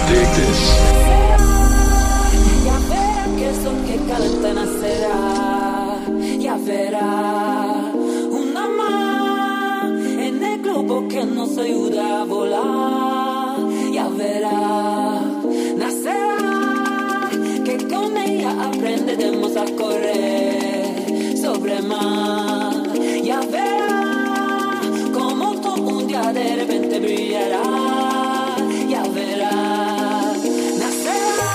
Dig this. Ya verá que el sol que calenta nacerá. Ya verá una más en el globo que nos ayuda a volar. Ya verá, nacerá, que con ella aprenderemos a correr sobre mar. Ya verá como todo un día de repente brillará. Ya verá, nacerá.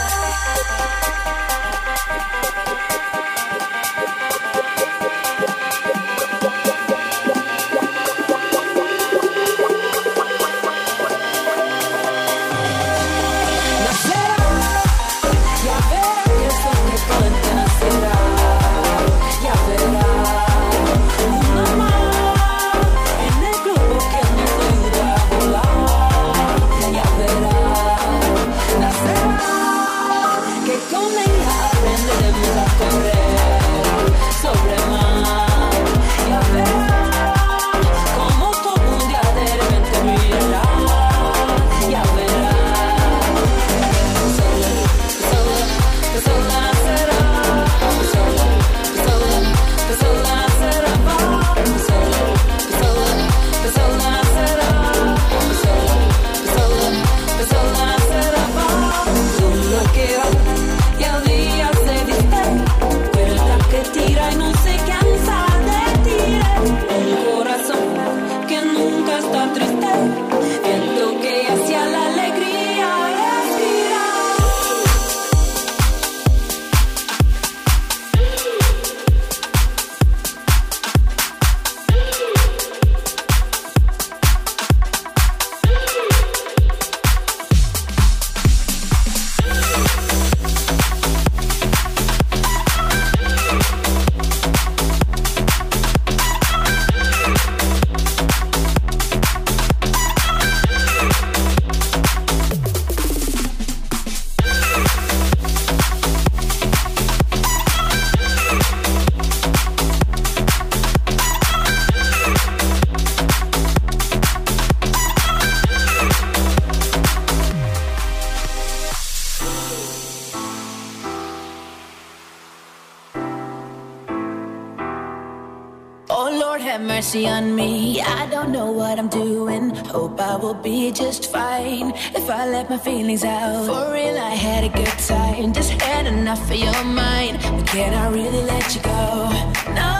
Mercy on me, I don't know what I'm doing. Hope I will be just fine if I let my feelings out. For real, I had a good time, just had enough of your mind. But can I really let you go? No.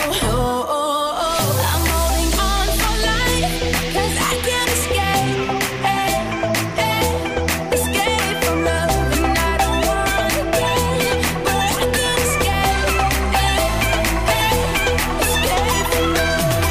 I'm holding on for life, 'cause I can't escape. Escape from love, and I don't wanna get, but I can't escape. Escape from love.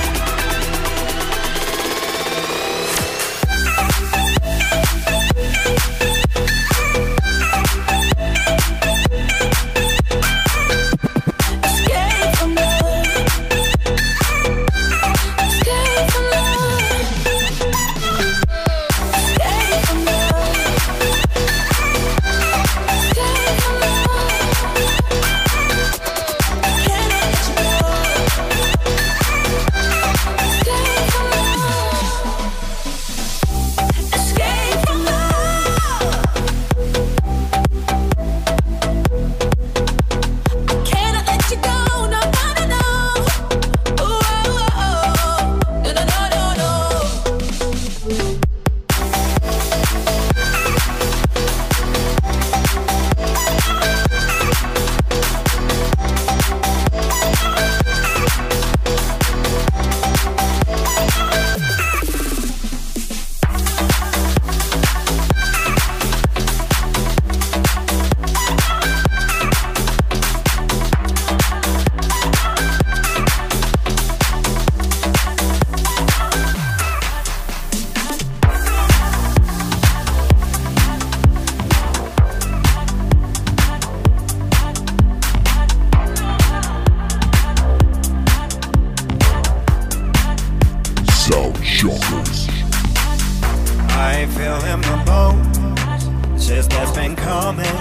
I feel in my bones, shit that's been coming.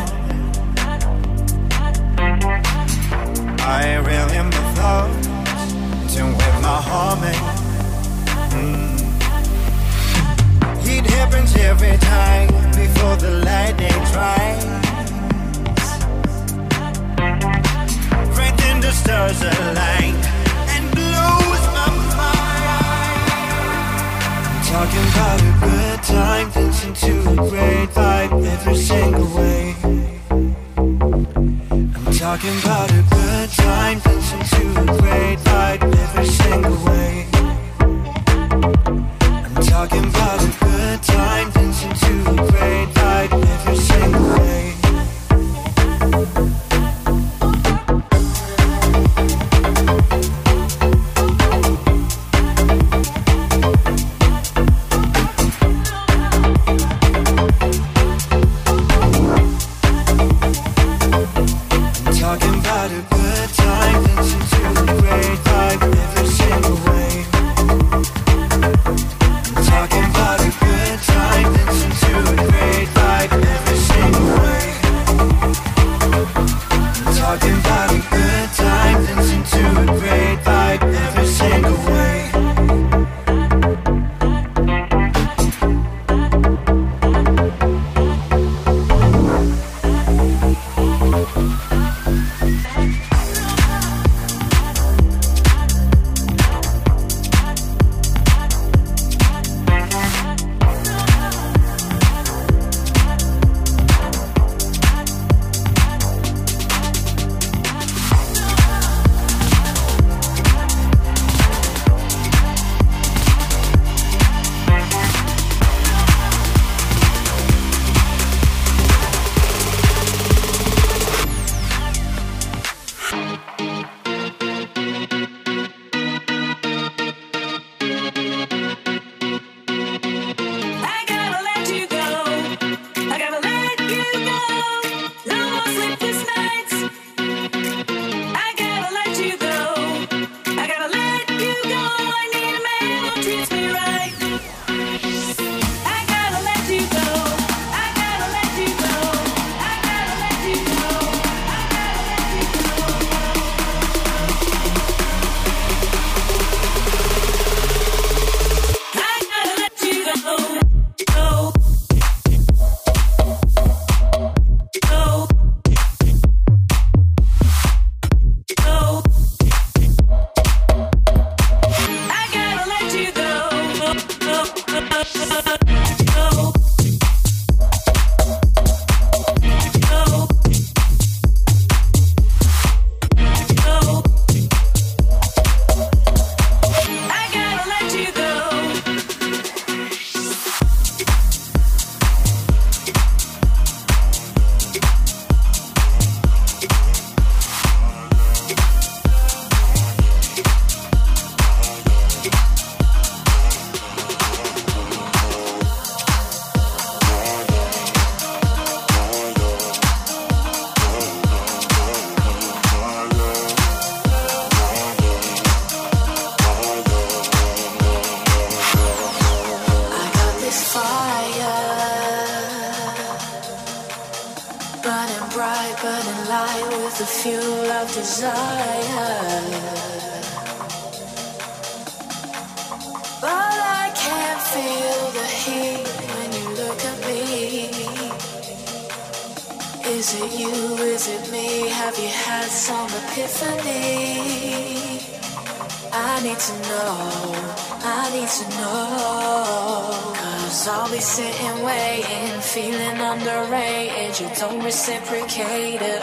I reel in my thoughts, tune with my humming. It happens every time before stars align and blows my mind. I'm talking about a good time, dancing to a great vibe every single way. I'm talking about a good time, dancing to a great vibe every single way. I'm talking about a good time, dancing to a great vibe every single way. You don't reciprocate at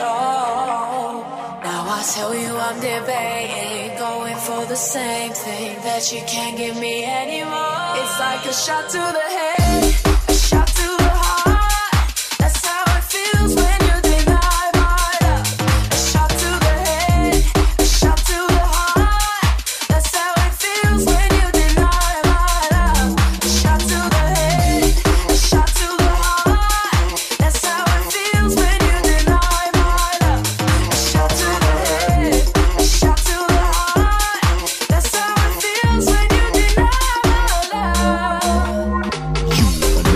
all. Now I tell you I'm debating, going for the same thing that you can't give me anymore. It's like a shot to the head, a shot to the heart. That's how it feels when you deny my love. A shot to the head, a shot to the heart. That's how it feels when you deny my love. A shot to the head, a shot to the heart. That's how it feels when you deny my love. A shot to the head, a shot to the heart. That's how it feels when you deny my love. You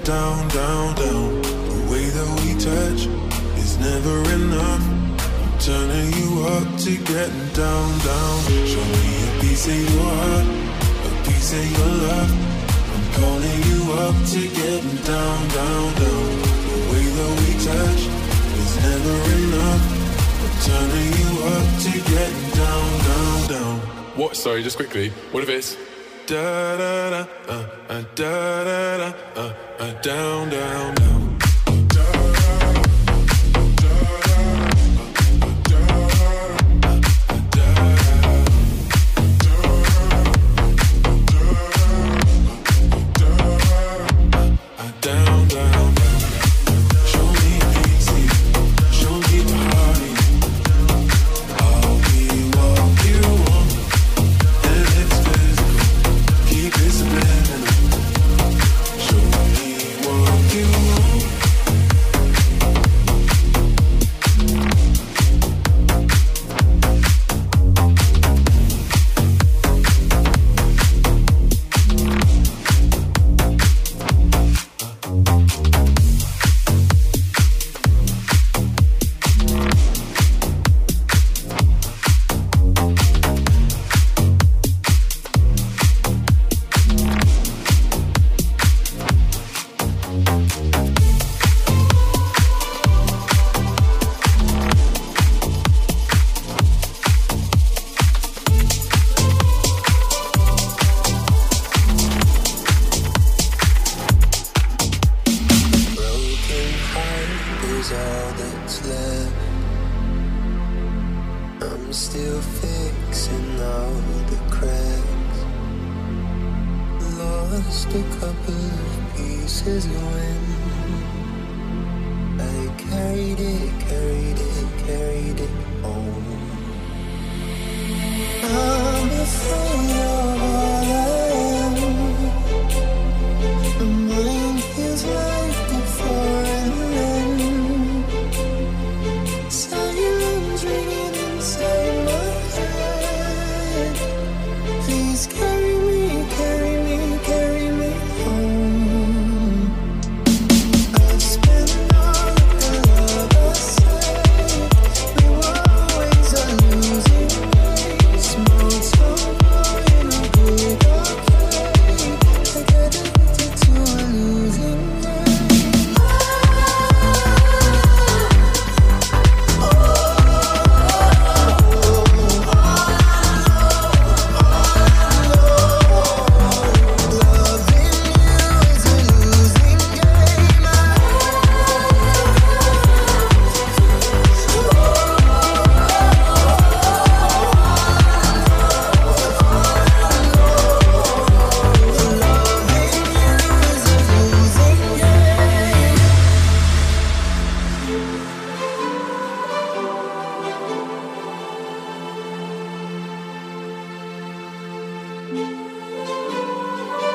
down, down, down. The way that we touch is never enough. I'm turning you up to getting down, down. Show me a piece of your heart, a piece of your love. I'm calling you up to getting down, down, down. The way that we touch is never enough. I'm turning you up to getting down, down, down. What? Sorry, just quickly. What if it's da da da da da da down, down, down.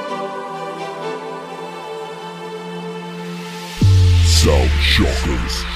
Sound Shockers.